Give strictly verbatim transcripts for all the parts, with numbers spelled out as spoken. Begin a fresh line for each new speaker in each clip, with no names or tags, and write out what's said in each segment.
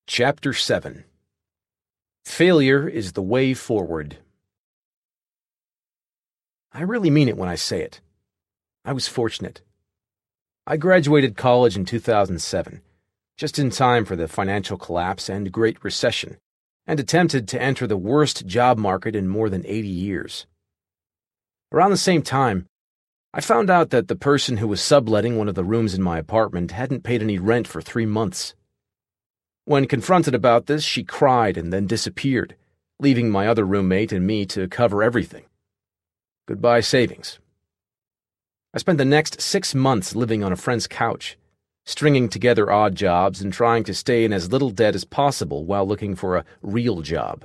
Chapter seven. Failure is the way forward. I really mean it when I say it. I was fortunate. I graduated college in two thousand seven, just in time for the financial collapse and Great Recession, and attempted to enter the worst job market in more than eighty years. Around the same time, I found out that the person who was subletting one of the rooms in my apartment hadn't paid any rent for three months. When confronted about this, she cried and then disappeared, leaving my other roommate and me to cover everything. Goodbye savings. I spent the next six months living on a friend's couch, stringing together odd jobs and trying to stay in as little debt as possible while looking for a real job.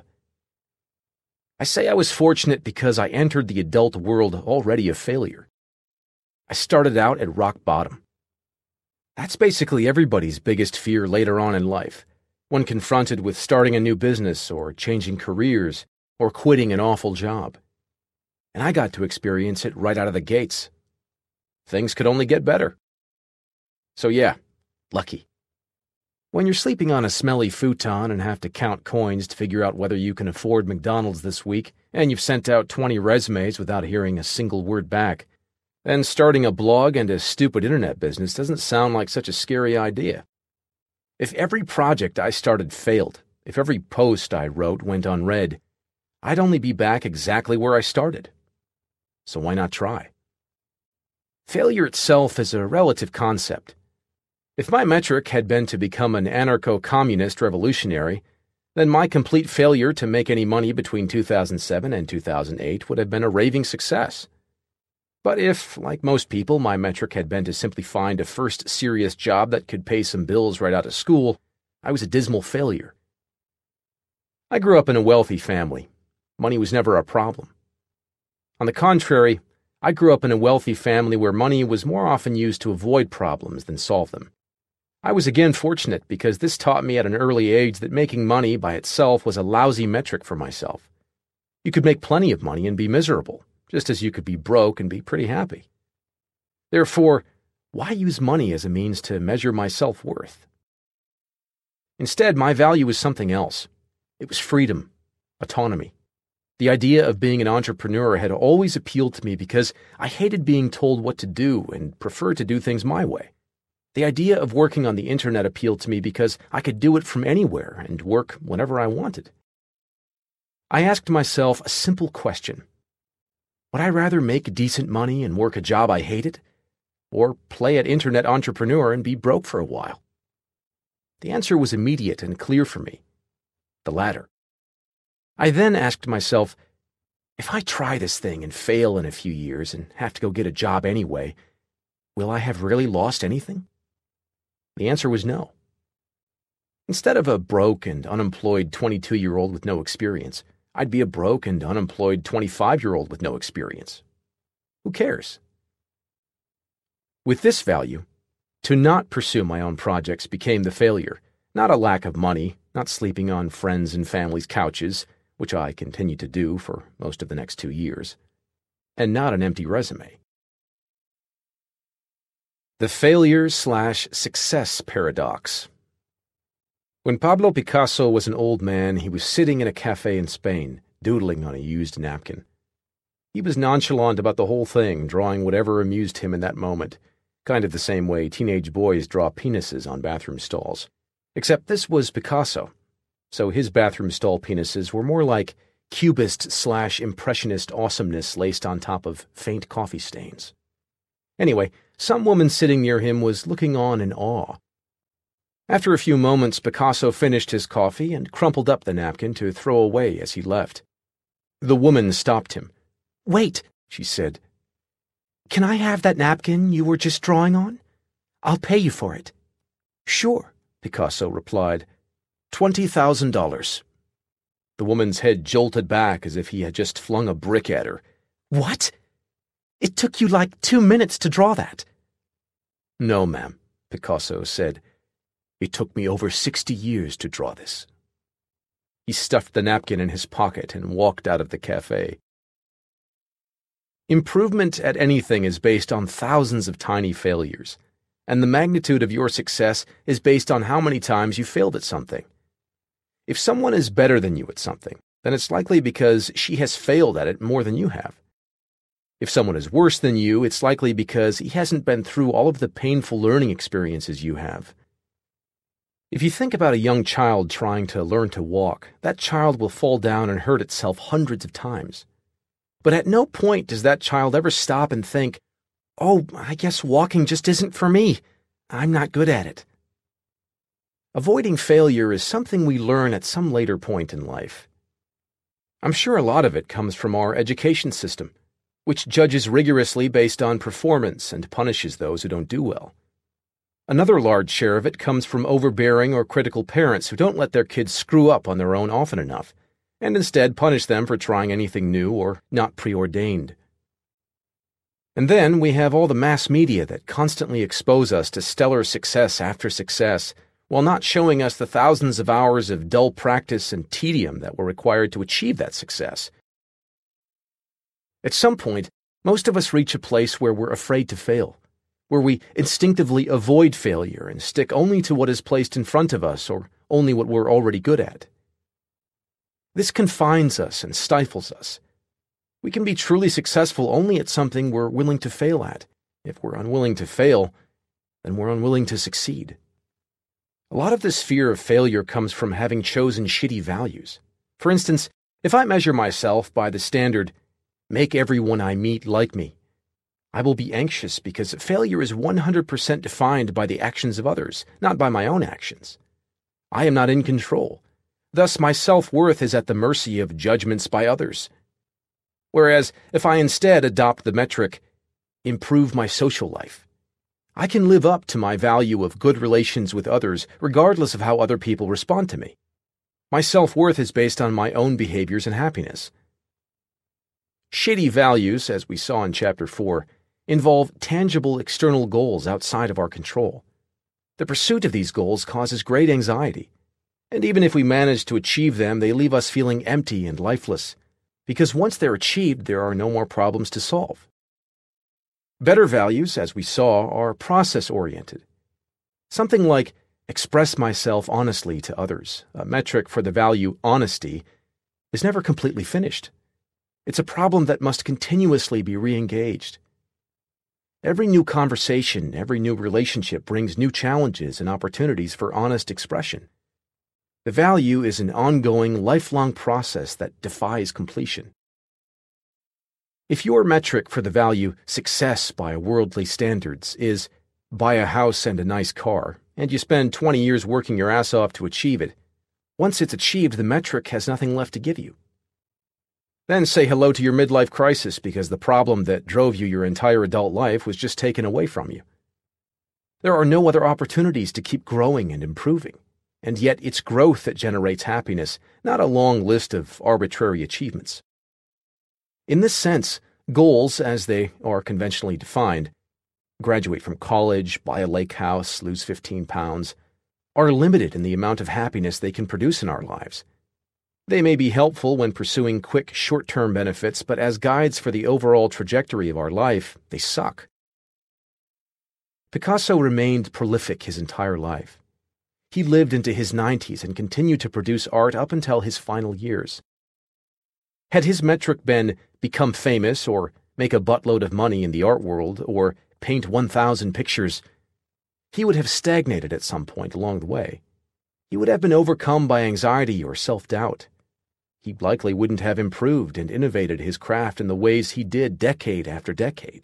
I say I was fortunate because I entered the adult world already a failure. I started out at rock bottom. That's basically everybody's biggest fear later on in life, when confronted with starting a new business or changing careers or quitting an awful job. And I got to experience it right out of the gates. Things could only get better. So yeah, lucky. When you're sleeping on a smelly futon and have to count coins to figure out whether you can afford McDonald's this week, and you've sent out twenty resumes without hearing a single word back, then starting a blog and a stupid internet business doesn't sound like such a scary idea. If every project I started failed, if every post I wrote went unread, I'd only be back exactly where I started. So why not try? Failure itself is a relative concept. If my metric had been to become an anarcho-communist revolutionary, then my complete failure to make any money between two thousand seven and two thousand eight would have been a raving success. But if, like most people, my metric had been to simply find a first serious job that could pay some bills right out of school, I was a dismal failure. I grew up in a wealthy family. Money was never a problem. On the contrary, I grew up in a wealthy family where money was more often used to avoid problems than solve them. I was again fortunate because this taught me at an early age that making money by itself was a lousy metric for myself. You could make plenty of money and be miserable, just as you could be broke and be pretty happy. Therefore, why use money as a means to measure my self-worth? Instead, my value was something else. It was freedom, autonomy. The idea of being an entrepreneur had always appealed to me because I hated being told what to do and preferred to do things my way. The idea of working on the internet appealed to me because I could do it from anywhere and work whenever I wanted. I asked myself a simple question. Would I rather make decent money and work a job I hated, or play at internet entrepreneur and be broke for a while? The answer was immediate and clear for me. The latter. I then asked myself, if I try this thing and fail in a few years and have to go get a job anyway, will I have really lost anything? The answer was no. Instead of a broke and unemployed twenty-two-year-old with no experience, I'd be a broke and unemployed twenty-five-year-old with no experience. Who cares? With this value, to not pursue my own projects became the failure, not a lack of money, not sleeping on friends' and family's couches, which I continued to do for most of the next two years, and not an empty resume. The failure-slash-success paradox. When Pablo Picasso was an old man, he was sitting in a cafe in Spain, doodling on a used napkin. He was nonchalant about the whole thing, drawing whatever amused him in that moment, kind of the same way teenage boys draw penises on bathroom stalls. Except this was Picasso, so his bathroom stall penises were more like cubist-slash-impressionist awesomeness laced on top of faint coffee stains. Anyway, some woman sitting near him was looking on in awe. After a few moments, Picasso finished his coffee and crumpled up the napkin to throw away as he left. The woman stopped him. "Wait," she said. "Can I have that napkin you were just drawing on? I'll pay you for it." "Sure," Picasso replied. Twenty thousand dollars. The woman's head jolted back as if he had just flung a brick at her. "What? It took you like two minutes to draw that." "No, ma'am," Picasso said. "It took me over sixty years to draw this." He stuffed the napkin in his pocket and walked out of the cafe. Improvement at anything is based on thousands of tiny failures, and the magnitude of your success is based on how many times you failed at something, If someone is better than you at something, then it's likely because she has failed at it more than you have. If someone is worse than you, it's likely because he hasn't been through all of the painful learning experiences you have. If you think about a young child trying to learn to walk, that child will fall down and hurt itself hundreds of times. But at no point does that child ever stop and think, "Oh, I guess walking just isn't for me. I'm not good at it." Avoiding failure is something we learn at some later point in life. I'm sure a lot of it comes from our education system, which judges rigorously based on performance and punishes those who don't do well. Another large share of it comes from overbearing or critical parents who don't let their kids screw up on their own often enough, and instead punish them for trying anything new or not preordained. And then we have all the mass media that constantly expose us to stellar success after success, while not showing us the thousands of hours of dull practice and tedium that were required to achieve that success. At some point, most of us reach a place where we're afraid to fail, where we instinctively avoid failure and stick only to what is placed in front of us or only what we're already good at. This confines us and stifles us. We can be truly successful only at something we're willing to fail at. If we're unwilling to fail, then we're unwilling to succeed. A lot of this fear of failure comes from having chosen shitty values. For instance, if I measure myself by the standard, "Make everyone I meet like me," I will be anxious because failure is one hundred percent defined by the actions of others, not by my own actions. I am not in control. Thus, my self-worth is at the mercy of judgments by others. Whereas, if I instead adopt the metric, "Improve my social life," I can live up to my value of good relations with others regardless of how other people respond to me. My self-worth is based on my own behaviors and happiness. Shitty values, as we saw in Chapter four, involve tangible external goals outside of our control. The pursuit of these goals causes great anxiety, and even if we manage to achieve them, they leave us feeling empty and lifeless, because once they're achieved, there are no more problems to solve. Better values, as we saw, are process-oriented. Something like express myself honestly to others, a metric for the value honesty, is never completely finished. It's a problem that must continuously be re-engaged. Every new conversation, every new relationship brings new challenges and opportunities for honest expression. The value is an ongoing, lifelong process that defies completion. If your metric for the value success by worldly standards is buy a house and a nice car, and you spend twenty years working your ass off to achieve it, once it's achieved, the metric has nothing left to give you. Then say hello to your midlife crisis because the problem that drove you your entire adult life was just taken away from you. There are no other opportunities to keep growing and improving, and yet it's growth that generates happiness, not a long list of arbitrary achievements. In this sense, goals, as they are conventionally defined, graduate from college, buy a lake house, lose fifteen pounds, are limited in the amount of happiness they can produce in our lives. They may be helpful when pursuing quick, short-term benefits, but as guides for the overall trajectory of our life, they suck. Picasso remained prolific his entire life. He lived into his nineties and continued to produce art up until his final years. Had his metric been become famous or make a buttload of money in the art world or paint one thousand pictures, he would have stagnated at some point along the way. He would have been overcome by anxiety or self-doubt. He likely wouldn't have improved and innovated his craft in the ways he did decade after decade.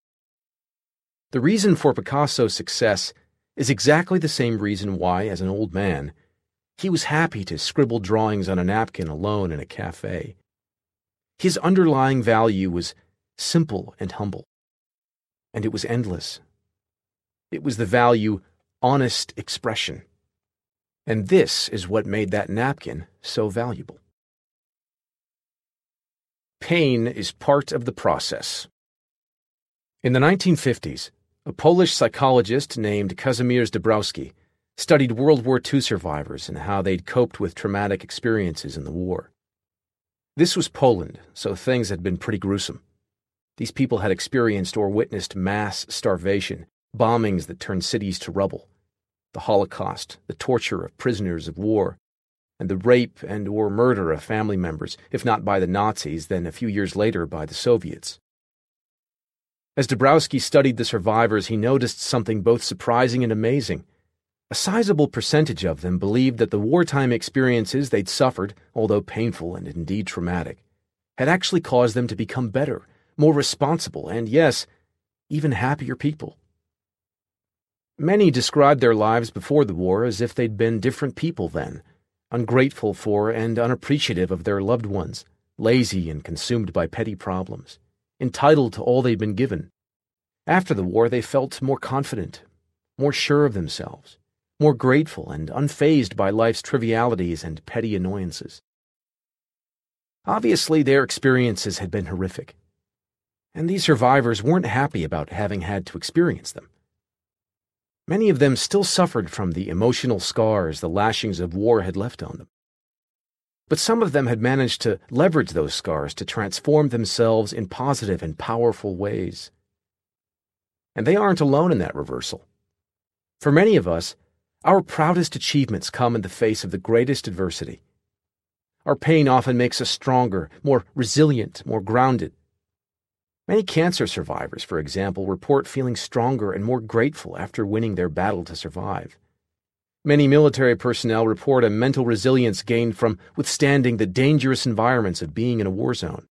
The reason for Picasso's success is exactly the same reason why, as an old man, he was happy to scribble drawings on a napkin alone in a cafe. His underlying value was simple and humble, and it was endless. It was the value honest expression. And this is what made that napkin so valuable. Pain is part of the process. In the nineteen fifties, a Polish psychologist named Kazimierz Dabrowski studied World War Two survivors and how they'd coped with traumatic experiences in the war. This was Poland, so things had been pretty gruesome. These people had experienced or witnessed mass starvation, bombings that turned cities to rubble, the Holocaust, the torture of prisoners of war, and the rape and or murder of family members, if not by the Nazis, then a few years later by the Soviets. As Dabrowski studied the survivors, he noticed something both surprising and amazing. A sizable percentage of them believed that the wartime experiences they'd suffered, although painful and indeed traumatic, had actually caused them to become better, more responsible, and yes, even happier people. Many described their lives before the war as if they'd been different people then, ungrateful for and unappreciative of their loved ones, lazy and consumed by petty problems, entitled to all they'd been given. After the war, they felt more confident, more sure of themselves, more grateful and unfazed by life's trivialities and petty annoyances. Obviously, their experiences had been horrific, and these survivors weren't happy about having had to experience them. Many of them still suffered from the emotional scars the lashings of war had left on them. But some of them had managed to leverage those scars to transform themselves in positive and powerful ways. And they aren't alone in that reversal. For many of us, our proudest achievements come in the face of the greatest adversity. Our pain often makes us stronger, more resilient, more grounded. Many cancer survivors, for example, report feeling stronger and more grateful after winning their battle to survive. Many military personnel report a mental resilience gained from withstanding the dangerous environments of being in a war zone.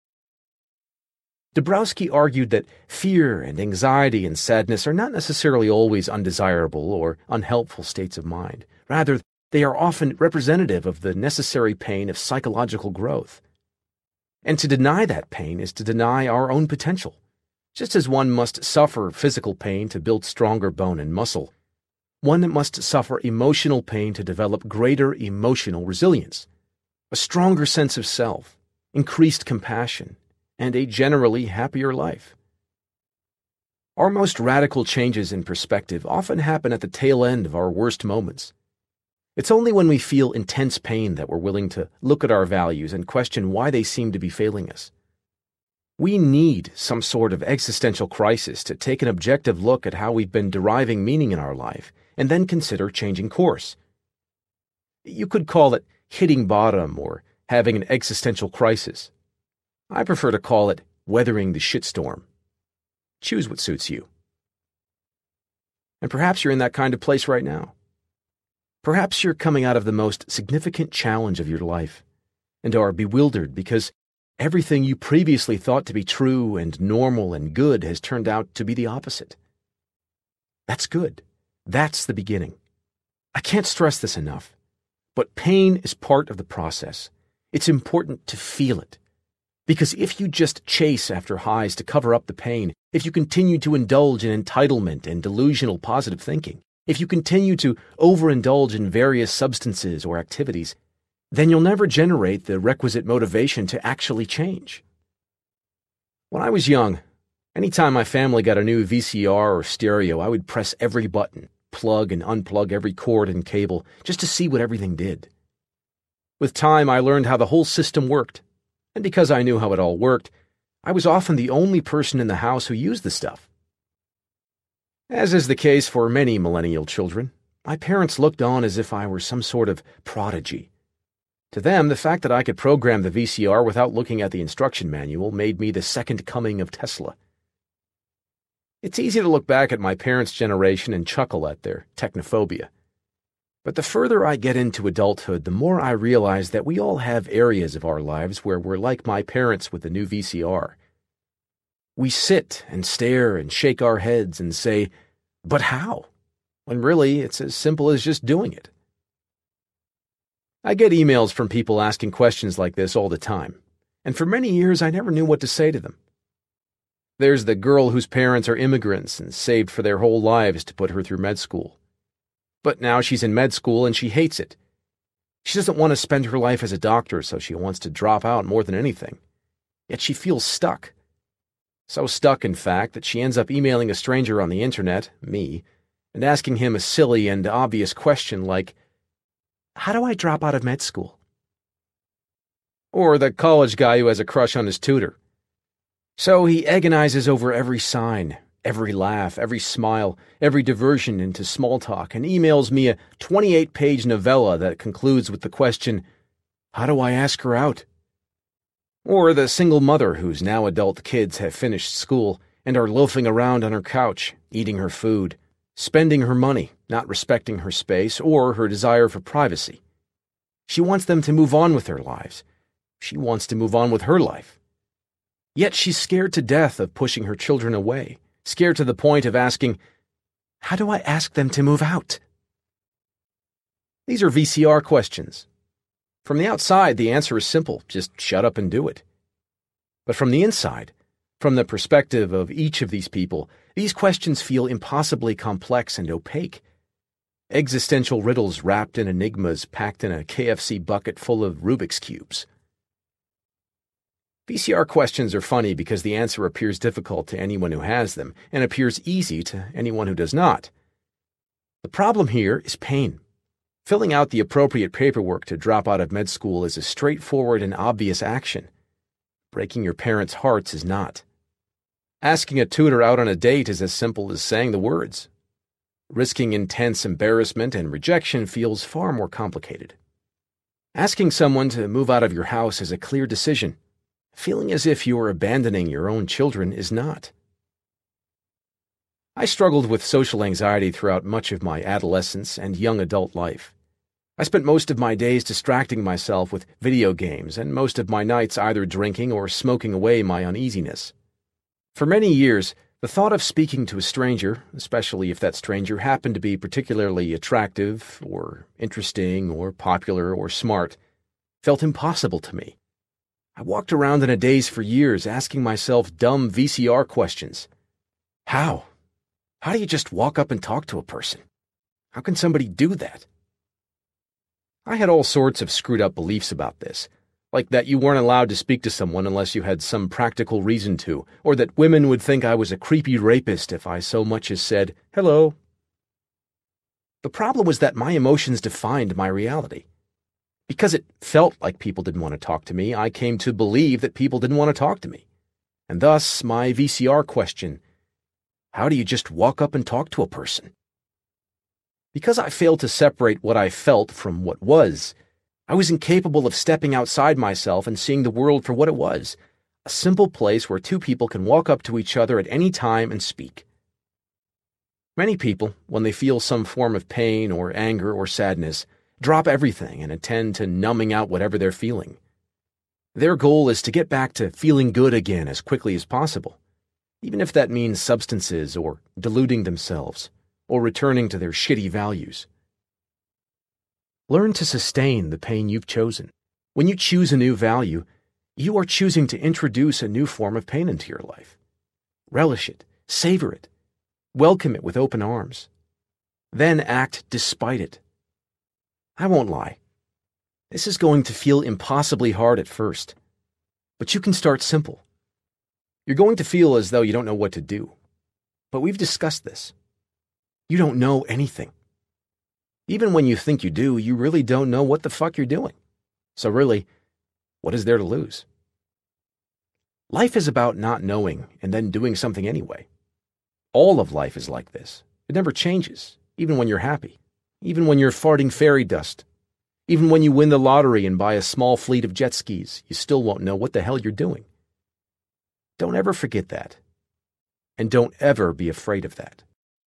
Dabrowski argued that fear and anxiety and sadness are not necessarily always undesirable or unhelpful states of mind. Rather, they are often representative of the necessary pain of psychological growth. And to deny that pain is to deny our own potential. Just as one must suffer physical pain to build stronger bone and muscle, one must suffer emotional pain to develop greater emotional resilience, a stronger sense of self, increased compassion, and a generally happier life. Our most radical changes in perspective often happen at the tail end of our worst moments. It's only when we feel intense pain that we're willing to look at our values and question why they seem to be failing us. We need some sort of existential crisis to take an objective look at how we've been deriving meaning in our life and then consider changing course. You could call it hitting bottom or having an existential crisis. I prefer to call it weathering the shitstorm. Choose what suits you. And perhaps you're in that kind of place right now. Perhaps you're coming out of the most significant challenge of your life and are bewildered because everything you previously thought to be true and normal and good has turned out to be the opposite. That's good. That's the beginning. I can't stress this enough, but pain is part of the process. It's important to feel it. Because if you just chase after highs to cover up the pain, if you continue to indulge in entitlement and delusional positive thinking, if you continue to overindulge in various substances or activities, then you'll never generate the requisite motivation to actually change. When I was young, anytime my family got a new V C R or stereo, I would press every button, plug and unplug every cord and cable, just to see what everything did. With time, I learned how the whole system worked. And because I knew how it all worked, I was often the only person in the house who used the stuff. As is the case for many millennial children, my parents looked on as if I were some sort of prodigy. To them, the fact that I could program the V C R without looking at the instruction manual made me the second coming of Tesla. It's easy to look back at my parents' generation and chuckle at their technophobia. But the further I get into adulthood, the more I realize that we all have areas of our lives where we're like my parents with the new V C R. We sit and stare and shake our heads and say, "But how?" when really it's as simple as just doing it. I get emails from people asking questions like this all the time, and for many years I never knew what to say to them. There's the girl whose parents are immigrants and saved for their whole lives to put her through med school. But now she's in med school and she hates it. She doesn't want to spend her life as a doctor, so she wants to drop out more than anything. Yet she feels stuck. So stuck, in fact, that she ends up emailing a stranger on the internet, me, and asking him a silly and obvious question like, "How do I drop out of med school?" Or the college guy who has a crush on his tutor. So he agonizes over every sign, every laugh, every smile, every diversion into small talk, and emails me a twenty-eight page novella that concludes with the question, How do I ask her out? Or the single mother whose now adult kids have finished school and are loafing around on her couch, eating her food, spending her money, not respecting her space or her desire for privacy. She wants them to move on with their lives. She wants to move on with her life. Yet she's scared to death of pushing her children away, scared to the point of asking, how do I ask them to move out? These are V C R questions. From the outside, the answer is simple, just shut up and do it. But from the inside, from the perspective of each of these people, these questions feel impossibly complex and opaque. Existential riddles wrapped in enigmas packed in a K F C bucket full of Rubik's Cubes. V C R questions are funny because the answer appears difficult to anyone who has them and appears easy to anyone who does not. The problem here is pain. Filling out the appropriate paperwork to drop out of med school is a straightforward and obvious action. Breaking your parents' hearts is not. Asking a tutor out on a date is as simple as saying the words. Risking intense embarrassment and rejection feels far more complicated. Asking someone to move out of your house is a clear decision. Feeling as if you are abandoning your own children is not. I struggled with social anxiety throughout much of my adolescence and young adult life. I spent most of my days distracting myself with video games and most of my nights either drinking or smoking away my uneasiness. For many years, the thought of speaking to a stranger, especially if that stranger happened to be particularly attractive or interesting or popular or smart, felt impossible to me. I walked around in a daze for years asking myself dumb V C R questions. How? How do you just walk up and talk to a person? How can somebody do that? I had all sorts of screwed up beliefs about this, like that you weren't allowed to speak to someone unless you had some practical reason to, or that women would think I was a creepy rapist if I so much as said, hello. The problem was that my emotions defined my reality. Because it felt like people didn't want to talk to me, I came to believe that people didn't want to talk to me. And thus, my V C R question, how do you just walk up and talk to a person? Because I failed to separate what I felt from what was, I was incapable of stepping outside myself and seeing the world for what it was, a simple place where two people can walk up to each other at any time and speak. Many people, when they feel some form of pain or anger or sadness, drop everything and attend to numbing out whatever they're feeling. Their goal is to get back to feeling good again as quickly as possible, even if that means substances or deluding themselves, or returning to their shitty values. Learn to sustain the pain you've chosen. When you choose a new value, you are choosing to introduce a new form of pain into your life. Relish it, savor it, welcome it with open arms. Then act despite it. I won't lie. This is going to feel impossibly hard at first, but you can start simple. You're going to feel as though you don't know what to do, but we've discussed this. You don't know anything. Even when you think you do, you really don't know what the fuck you're doing. So really, what is there to lose? Life is about not knowing and then doing something anyway. All of life is like this. It never changes, even when you're happy, even when you're farting fairy dust, even when you win the lottery and buy a small fleet of jet skis, you still won't know what the hell you're doing. Don't ever forget that. And don't ever be afraid of that.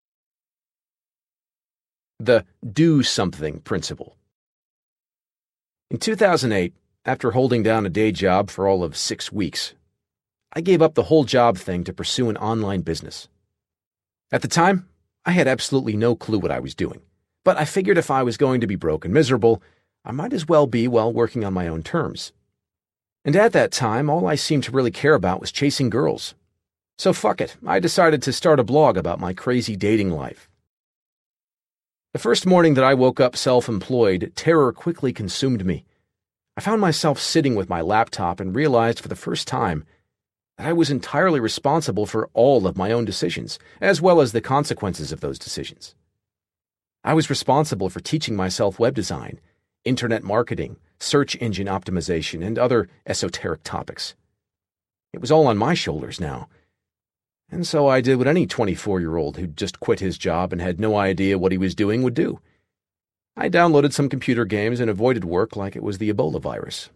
The do something principle. In two thousand eight, after holding down a day job for all of six weeks, I gave up the whole job thing to pursue an online business. At the time, I had absolutely no clue what I was doing, but I figured if I was going to be broke and miserable, I might as well be while working on my own terms. And at that time, all I seemed to really care about was chasing girls. So fuck it, I decided to start a blog about my crazy dating life. The first morning that I woke up self-employed, terror quickly consumed me. I found myself sitting with my laptop and realized for the first time that I was entirely responsible for all of my own decisions, as well as the consequences of those decisions. I was responsible for teaching myself web design, internet marketing, search engine optimization, and other esoteric topics. It was all on my shoulders now. And so I did what any twenty-four-year-old who'd just quit his job and had no idea what he was doing would do. I downloaded some computer games and avoided work like it was the Ebola virus.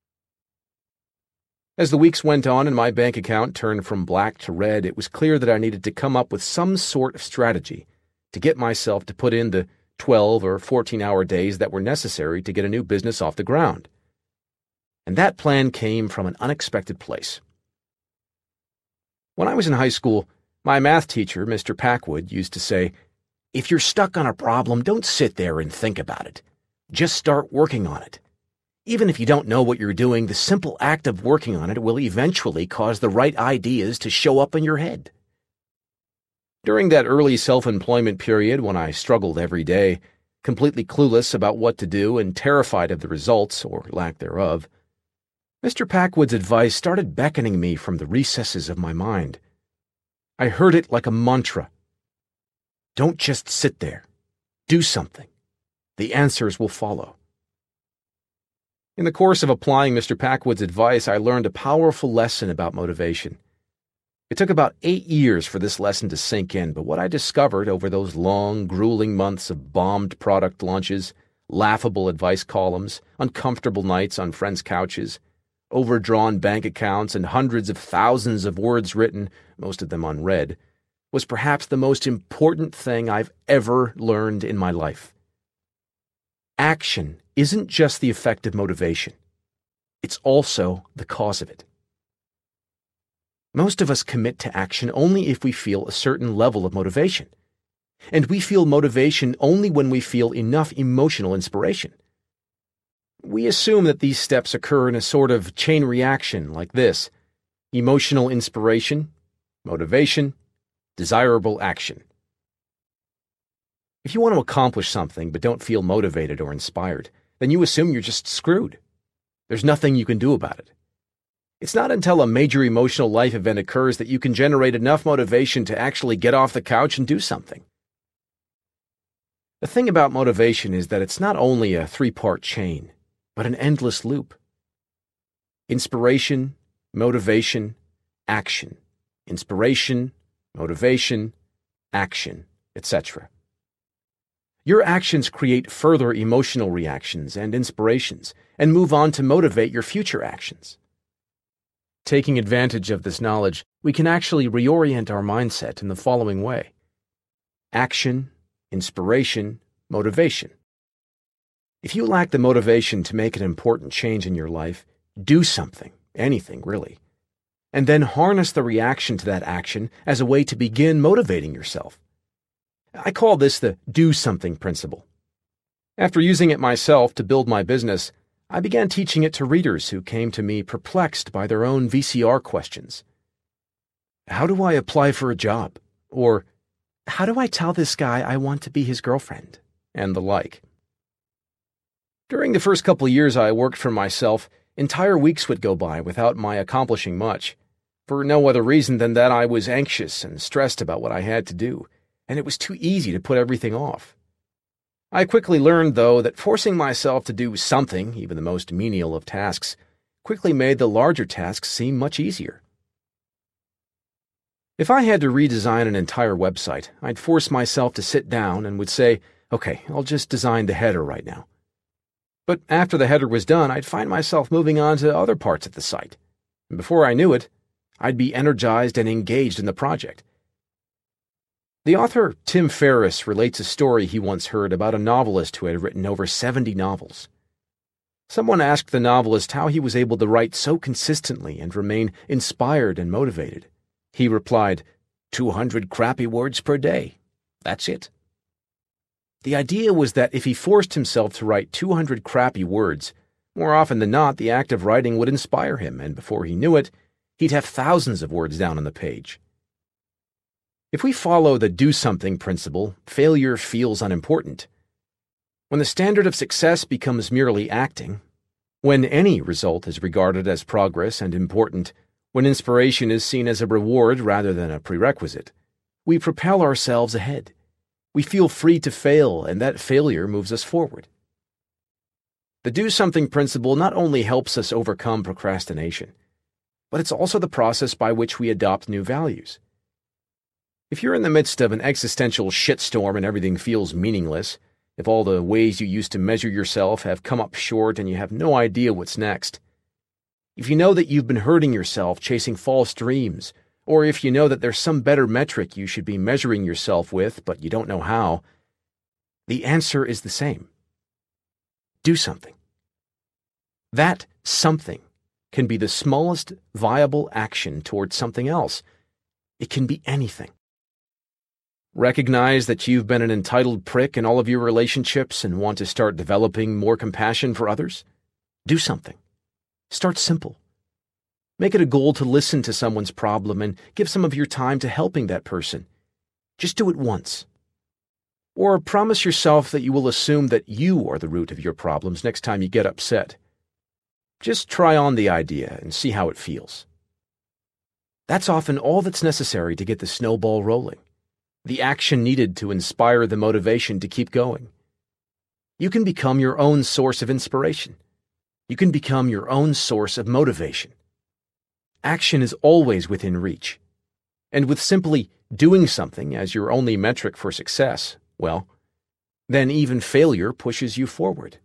As the weeks went on and my bank account turned from black to red, it was clear that I needed to come up with some sort of strategy to get myself to put in the twelve or fourteen-hour days that were necessary to get a new business off the ground. And that plan came from an unexpected place. When I was in high school, my math teacher, Mister Packwood, used to say, "If you're stuck on a problem, don't sit there and think about it. Just start working on it. Even if you don't know what you're doing, the simple act of working on it will eventually cause the right ideas to show up in your head." During that early self-employment period when I struggled every day, completely clueless about what to do and terrified of the results, or lack thereof, Mister Packwood's advice started beckoning me from the recesses of my mind. I heard it like a mantra. Don't just sit there. Do something. The answers will follow. In the course of applying Mister Packwood's advice, I learned a powerful lesson about motivation. It took about eight years for this lesson to sink in, but what I discovered over those long, grueling months of bombed product launches, laughable advice columns, uncomfortable nights on friends' couches, overdrawn bank accounts, and hundreds of thousands of words written, most of them unread, was perhaps the most important thing I've ever learned in my life. Action isn't just the effect of motivation. It's also the cause of it. Most of us commit to action only if we feel a certain level of motivation. And we feel motivation only when we feel enough emotional inspiration. We assume that these steps occur in a sort of chain reaction like this: emotional inspiration, motivation, desirable action. If you want to accomplish something but don't feel motivated or inspired, then you assume you're just screwed. There's nothing you can do about it. It's not until a major emotional life event occurs that you can generate enough motivation to actually get off the couch and do something. The thing about motivation is that it's not only a three-part chain, but an endless loop. Inspiration, motivation, action. Inspiration, motivation, action, et cetera. Your actions create further emotional reactions and inspirations, and move on to motivate your future actions. Taking advantage of this knowledge, we can actually reorient our mindset in the following way: action, inspiration, motivation. If you lack the motivation to make an important change in your life, do something, anything really, and then harness the reaction to that action as a way to begin motivating yourself. I call this the do something principle. After using it myself to build my business, I began teaching it to readers who came to me perplexed by their own V C R questions. How do I apply for a job? Or, how do I tell this guy I want to be his girlfriend? And the like. During the first couple of years I worked for myself, entire weeks would go by without my accomplishing much, for no other reason than that I was anxious and stressed about what I had to do, and it was too easy to put everything off. I quickly learned, though, that forcing myself to do something, even the most menial of tasks, quickly made the larger tasks seem much easier. If I had to redesign an entire website, I'd force myself to sit down and would say, okay, I'll just design the header right now. But after the header was done, I'd find myself moving on to other parts of the site. And before I knew it, I'd be energized and engaged in the project. The author Tim Ferriss relates a story he once heard about a novelist who had written over seventy novels. Someone asked the novelist how he was able to write so consistently and remain inspired and motivated. He replied, two hundred crappy words per day. That's it. The idea was that if he forced himself to write two hundred crappy words, more often than not the act of writing would inspire him, and before he knew it, he'd have thousands of words down on the page. If we follow the do-something principle, failure feels unimportant. When the standard of success becomes merely acting, when any result is regarded as progress and important, when inspiration is seen as a reward rather than a prerequisite, we propel ourselves ahead. We feel free to fail, and that failure moves us forward. The do-something principle not only helps us overcome procrastination, but it's also the process by which we adopt new values. If you're in the midst of an existential shitstorm and everything feels meaningless, if all the ways you used to measure yourself have come up short and you have no idea what's next, if you know that you've been hurting yourself chasing false dreams, or if you know that there's some better metric you should be measuring yourself with but you don't know how, the answer is the same. Do something. That something can be the smallest viable action towards something else. It can be anything. Recognize that you've been an entitled prick in all of your relationships and want to start developing more compassion for others? Do something. Start simple. Make it a goal to listen to someone's problem and give some of your time to helping that person. Just do it once. Or promise yourself that you will assume that you are the root of your problems next time you get upset. Just try on the idea and see how it feels. That's often all that's necessary to get the snowball rolling, the action needed to inspire the motivation to keep going. You can become your own source of inspiration. You can become your own source of motivation. Action is always within reach. And with simply doing something as your only metric for success, well, then even failure pushes you forward.